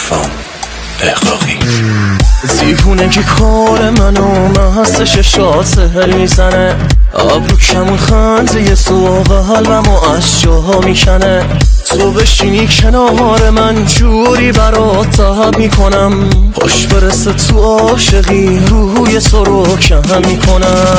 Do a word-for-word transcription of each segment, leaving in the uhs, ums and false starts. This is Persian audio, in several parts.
حرفام اقراقی دیوونه که کار منو مستش شاد سهل میزنه، ابرو کمون خنده یه سوق قلبمو از جا میکنه. تو بشینی کنار من جوری برات تب میکنم، پاش برسه تو عاشقی روی سرو کم میکنم.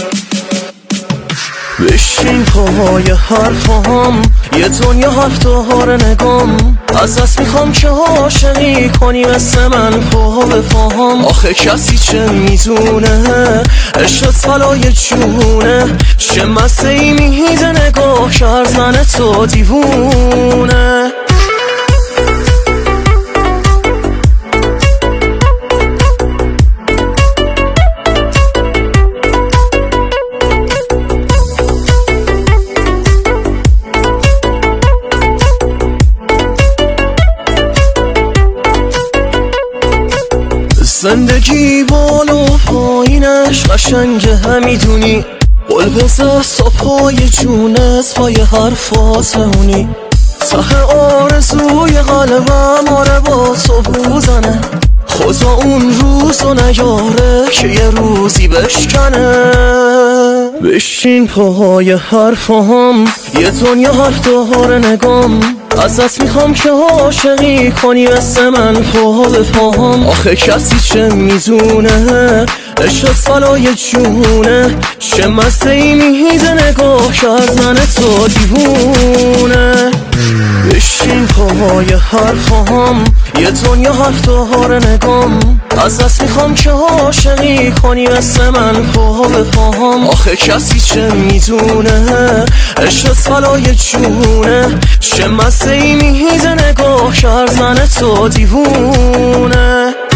بشین پای حرفام یه دنیا حرف داره نگام، ازت میخوام که عاشقی کنی مثل من پا به پاهم. آخه کسی چه میدونه عشقت طلای جونه، چه مسته ای میده نگاه کردن تو دیوونه. زندگی بالا پایینش قشنگه میدونی، قل بزه صبحای جونت پای حرفات بمونی. ته آرزوی قلبم آره با تو بوزنه، خدا اون روزو نیاره که یه روزی بشکنه. بشین پای حرفام یه دنیا حرف داره نگام، ازت میخوام که عاشقی کنی مثل من پا به پاهم. آخه کسی چه میدونه عشقت طلای جونه، چه مسته ای میده نگاه کردن تو دیوونه. بشین پای حرفام یه دنیا حرف داره نگام، ازت میخوام که عاشقی کنی مثل من پا به پاهم. آخه کسی چه میدونه عشقت طلای جونه، چه مسته ای میده نگاه کردن تو دیوونه.